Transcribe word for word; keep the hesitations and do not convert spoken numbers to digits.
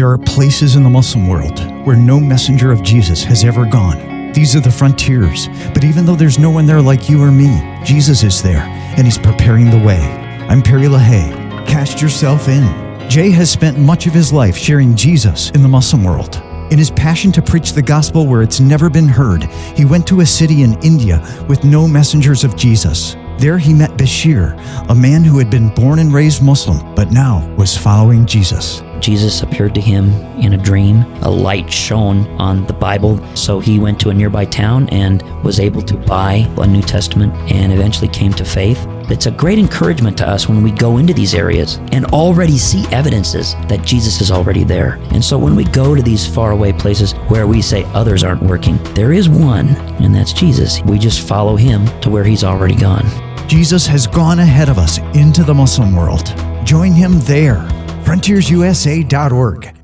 There are places in the Muslim world where no messenger of Jesus has ever gone. These are the frontiers. But even though there's no one there like you or me, Jesus is there, and he's preparing the way. I'm Perry LaHaye. Cast yourself in. Jay has spent much of his life sharing Jesus in the Muslim world. In his passion to preach the gospel where it's never been heard, he went to a city in India with no messengers of Jesus. There he met Bashir, a man who had been born and raised Muslim, but now was following Jesus. Jesus appeared to him in a dream. A light shone on the Bible, so he went to a nearby town and was able to buy a New Testament and eventually came to faith. It's a great encouragement to us when we go into these areas and already see evidences that Jesus is already there. And so when we go to these faraway places where we say others aren't working, there is one, and that's Jesus. We just follow him to where he's already gone. Jesus has gone ahead of us into the Muslim world. Join him there. frontiers u s a dot org